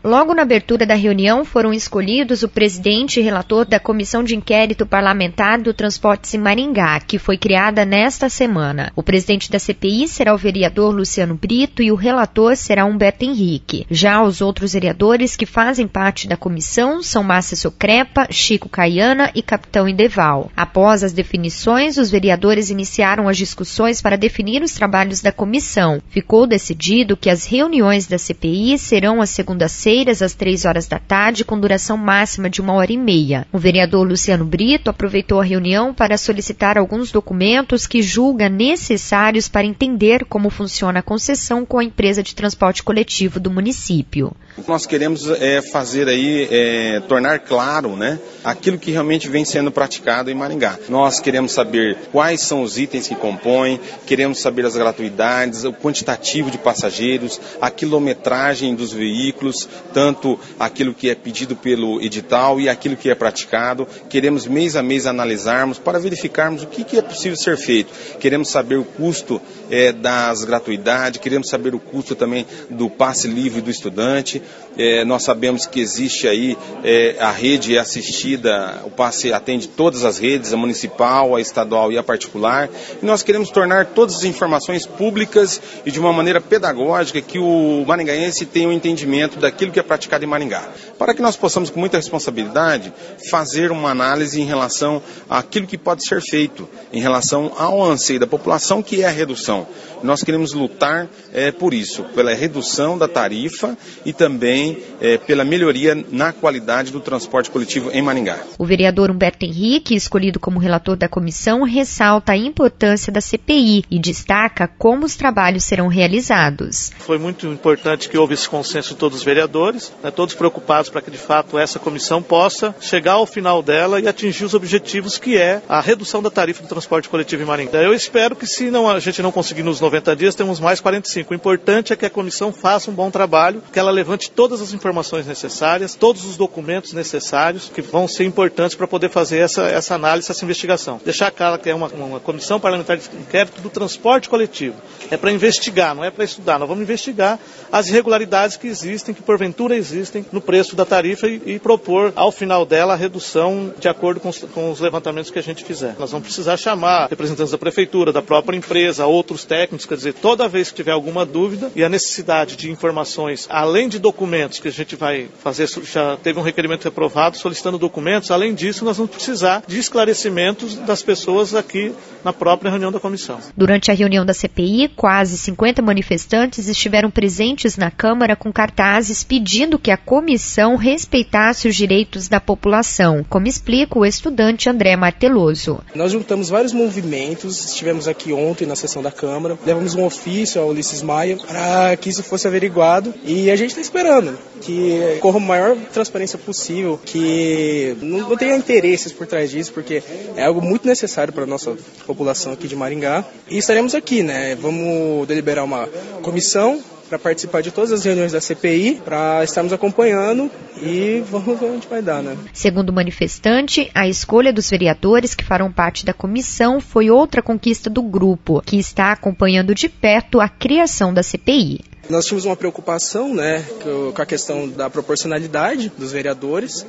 Logo na abertura da reunião foram escolhidos o presidente e relator da Comissão de Inquérito Parlamentar do Transportes em Maringá, que foi criada nesta semana. O presidente da CPI será o vereador Luciano Brito e o relator será Humberto Henrique. Já os outros vereadores que fazem parte da comissão são Márcia Socrepa, Chico Caiana e Capitão Indeval. Após as definições, os vereadores iniciaram as discussões para definir os trabalhos da comissão. Ficou decidido que as reuniões da CPI serão às segundas-feiras às 3 da tarde, com duração máxima de 1h30. O vereador Luciano Brito aproveitou a reunião para solicitar alguns documentos que julga necessários para entender como funciona a concessão com a empresa de transporte coletivo do município. Nós queremos fazer aí, tornar claro, aquilo que realmente vem sendo praticado em Maringá. Nós queremos saber quais são os itens que compõem, queremos saber as gratuidades, o quantitativo de passageiros, a quilometragem dos veículos, tanto aquilo que é pedido pelo edital e aquilo que é praticado. Queremos mês a mês analisarmos para verificarmos o que é possível ser feito. Queremos saber o custo das gratuidades, queremos saber o custo também do passe livre do estudante. Nós sabemos que existe aí a rede assistida, o passe atende todas as redes, a municipal, a estadual e a particular. E nós queremos tornar todas as informações públicas e de uma maneira pedagógica que o maringaense tenha um entendimento daquilo que é praticado em Maringá. Para que nós possamos, com muita responsabilidade, fazer uma análise em relação àquilo que pode ser feito, em relação ao anseio da população, que é a redução. Nós queremos lutar por isso, pela redução da tarifa e também pela melhoria na qualidade do transporte coletivo em Maringá. O vereador Humberto Henrique, escolhido como relator da comissão, ressalta a importância da CPI e destaca como os trabalhos serão realizados. Foi muito importante que houve esse consenso de todos os vereadores, todos preocupados para que de fato essa comissão possa chegar ao final dela e atingir os objetivos que é a redução da tarifa do transporte coletivo em Maringá. Eu espero que se a gente não conseguir nos 90 dias, temos mais 45. O importante é que a comissão faça um bom trabalho, que ela levante todas as informações necessárias, todos os documentos necessários que vão ser importantes para poder fazer essa análise, essa investigação. Deixar claro que é uma comissão parlamentar de inquérito do transporte coletivo. É para investigar, não é para estudar. Nós vamos investigar as irregularidades que existem, que porventura existem no preço da tarifa e propor ao final dela a redução de acordo com os levantamentos que a gente fizer. Nós vamos precisar chamar representantes da prefeitura, da própria empresa, outros técnicos, quer dizer, toda vez que tiver alguma dúvida e a necessidade de informações, além de documentos que a gente vai fazer, já teve um requerimento aprovado solicitando documentos, além disso nós vamos precisar de esclarecimentos das pessoas aqui na própria reunião da comissão. Durante a reunião da CPI, quase 50 manifestantes estiveram presentes na Câmara com cartazes pedindo que a comissão respeitasse os direitos da população, como explica o estudante André Marteloso. Nós juntamos vários movimentos, estivemos aqui ontem na sessão da Câmara, levamos um ofício ao Ulisses Maia para que isso fosse averiguado e a gente está esperando que corra a maior transparência possível, que não tenha interesses por trás disso, porque é algo muito necessário para a nossa população aqui de Maringá. E estaremos aqui, vamos deliberar uma comissão para participar de todas as reuniões da CPI, para estarmos acompanhando e vamos ver onde vai dar, Segundo o manifestante, a escolha dos vereadores que farão parte da comissão foi outra conquista do grupo, que está acompanhando de perto a criação da CPI. Nós tínhamos uma preocupação, com a questão da proporcionalidade dos vereadores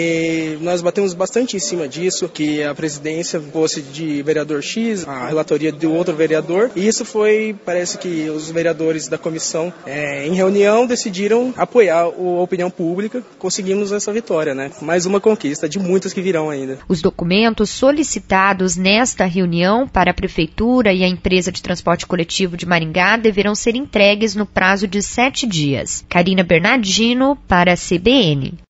e nós batemos bastante em cima disso, que a presidência fosse de vereador X, a relatoria de outro vereador, e isso parece que os vereadores da comissão, em reunião, decidiram apoiar a opinião pública, conseguimos essa vitória, Mais uma conquista de muitas que virão ainda. Os documentos solicitados nesta reunião para a Prefeitura e a empresa de transporte coletivo de Maringá deverão ser entregues no prazo de 7 dias. Karina Bernardino para a CBN.